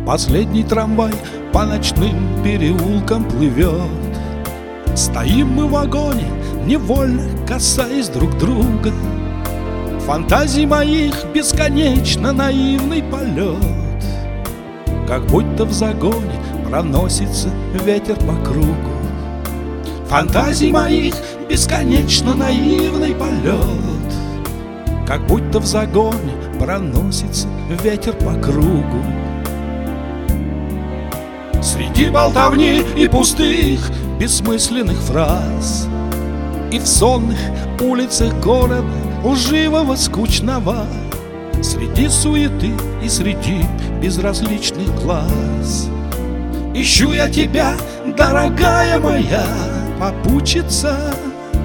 Последний трамвай по ночным переулкам плывет. Стоим мы в вагоне, невольно касаясь друг друга. Фантазий моих бесконечно наивный полет. Как будто в загоне проносится ветер по кругу. Фантазий моих бесконечно наивный полет. Как будто в загоне проносится ветер по кругу. Среди болтовни и пустых бессмысленных фраз и в сонных улицах города лживого, скучного, среди суеты и среди безразличных глаз ищу я тебя, дорогая моя попутчица.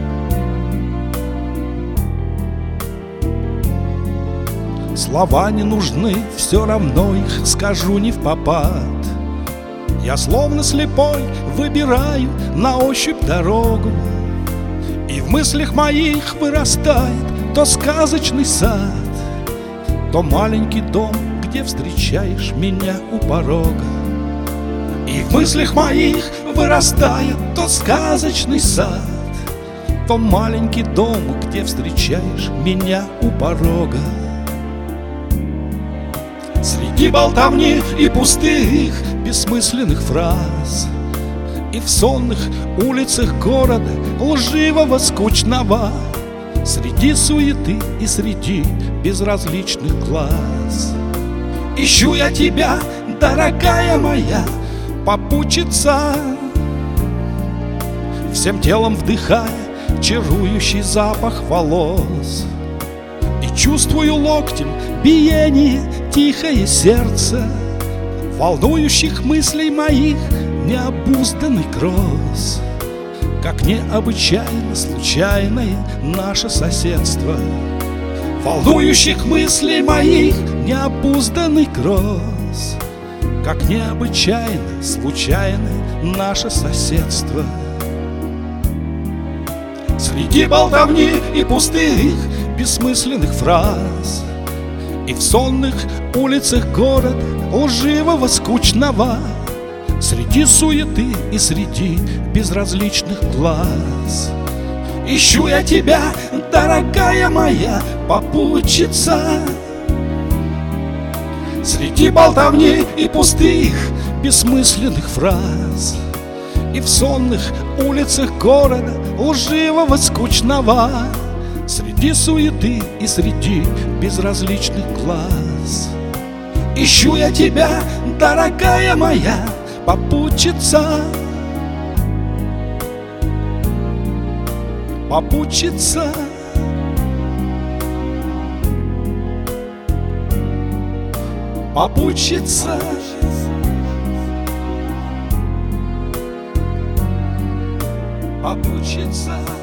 Слова не нужны, все равно их скажу не впопад. Я словно слепой выбираю на ощупь дорогу, и в мыслях моих вырастает то сказочный сад, то маленький дом, где встречаешь меня у порога. И в мыслях моих вырастает то сказочный сад, то маленький дом, где встречаешь меня у порога. Среди болтовни и пустых бессмысленных фраз и в сонных улицах города лживого, скучного, среди суеты и среди безразличных глаз ищу я тебя, дорогая моя попутчица. Всем телом вдыхая чарующий запах волос, и чувствую локтем биение тихое сердца волнующих мыслей моих необузданный гроз. Как необычайно случайное наше соседство волнующих мыслей моих необузданный гроз. Как необычайно случайное наше соседство. Среди болтовни и пустых бессмысленных фраз и в сонных улицах города лживого, скучного, среди суеты и среди безразличных глаз ищу я тебя, дорогая моя попутчица. Среди болтовни и пустых бессмысленных фраз и в сонных улицах города лживого, скучного, среди суеты и среди безразличных глаз ищу я тебя, дорогая моя попутчица. Попутчица. Попутчица. Попутчица.